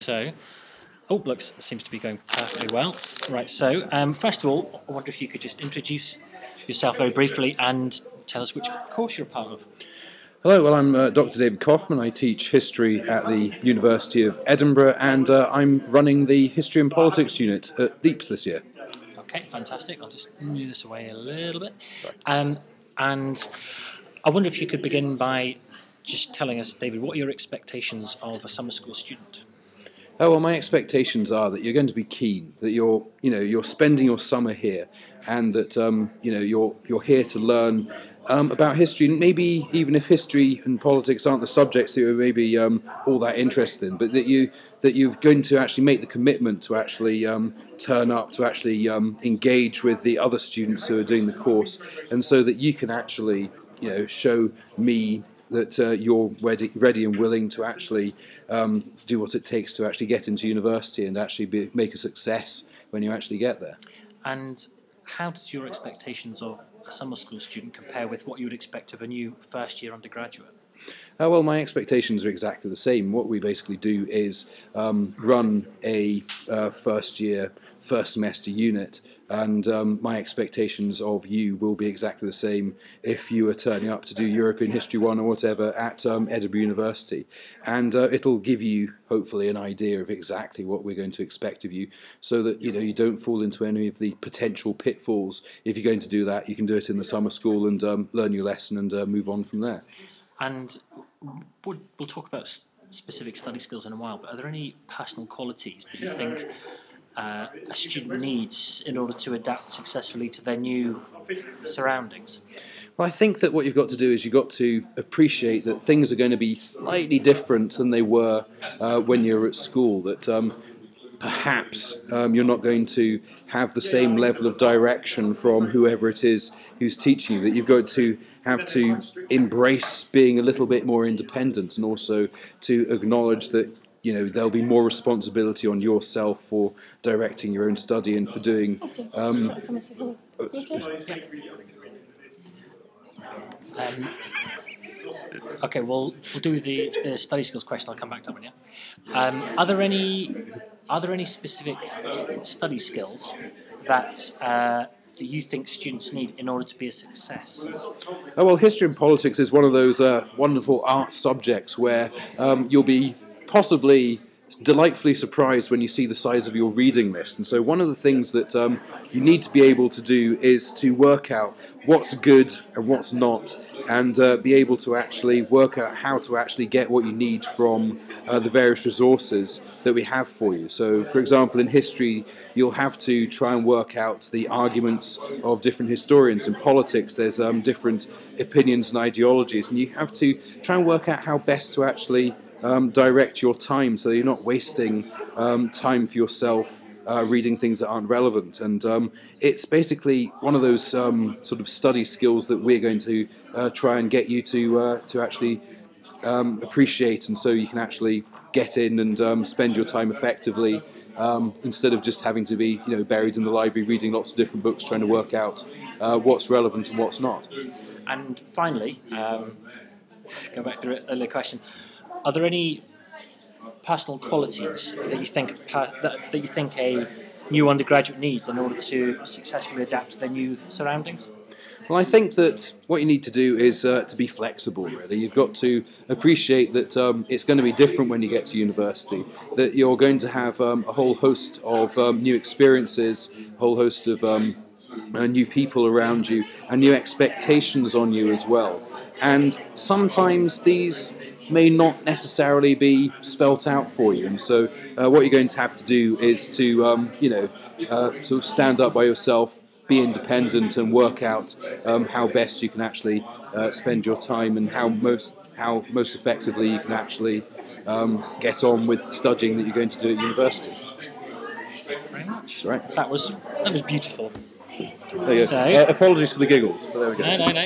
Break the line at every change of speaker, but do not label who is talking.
So, seems to be going perfectly well. Right, so first of all, I wonder if you could just introduce yourself very briefly and tell us which course you're a part of.
Hello, well, I'm Dr. David Kaufman. I teach history at the University of Edinburgh, and I'm running the History and Politics unit at Leaps this year.
Okay, fantastic. I'll just move this away a little bit. And I wonder if you could begin by just telling us, David, what are your expectations of a summer school student?
Oh, well, my expectations are that you're going to be keen, that you're spending your summer here, and that you're here to learn about history. Maybe even if history and politics aren't the subjects that you're maybe all that interested in, but that you're going to actually make the commitment to actually turn up, to actually engage with the other students who are doing the course, and so that you can actually show me that you're ready and willing to actually do what it takes to actually get into university and actually make a success when you actually get there.
And how does your expectations of a summer school student compare with what you would expect of a new first-year undergraduate?
Well, my expectations are exactly the same. What we basically do is run a first semester unit, and my expectations of you will be exactly the same if you are turning up to do European History 1 or whatever at Edinburgh University. And it'll give you, hopefully, an idea of exactly what we're going to expect of you, so that you don't fall into any of the potential pitfalls. If you're going to do that, you can do it in the summer school and learn your lesson and move on from there.
And we'll talk about specific study skills in a while, but are there any personal qualities that you think a student needs in order to adapt successfully to their new surroundings?
Well, I think that what you've got to do is you've got to appreciate that things are going to be slightly different than they were when you were at school, that perhaps you're not going to have the same level of direction from whoever it is who's teaching you, that you've got to have to embrace being a little bit more independent, and also to acknowledge that there'll be more responsibility on yourself for directing your own study and for doing
Okay, we'll do the study skills question. I'll come back to that one. Yeah. Are there any specific study skills that you think students need in order to be a success?
Oh, well, history and politics is one of those wonderful art subjects where you'll be possibly delightfully surprised when you see the size of your reading list. And so one of the things that you need to be able to do is to work out what's good and what's not, and be able to actually work out how to actually get what you need from the various resources that we have for you. So, for example, in history, you'll have to try and work out the arguments of different historians. In politics, there's different opinions and ideologies, and you have to try and work out how best to actually direct your time so you're not wasting time for yourself reading things that aren't relevant. And it's basically one of those sort of study skills that we're going to try and get you to actually appreciate, and so you can actually get in and spend your time effectively, instead of just having to be buried in the library reading lots of different books trying to work out what's relevant and what's not.
And finally, go back to the earlier question. Are there any personal qualities that you think a new undergraduate needs in order to successfully adapt to their new surroundings?
Well, I think that what you need to do is to be flexible, really. You've got to appreciate that it's going to be different when you get to university, that you're going to have a whole host of new experiences, a whole host of new people around you, and new expectations on you as well. And sometimes these may not necessarily be spelt out for you, and so what you're going to have to do is to sort of stand up by yourself, be independent, and work out how best you can actually spend your time, and how most effectively you can actually get on with studying that you're going to do at university.
Thank you very much.
That's right.
That was beautiful.
There you go. Apologies for the giggles, but there we go.
No.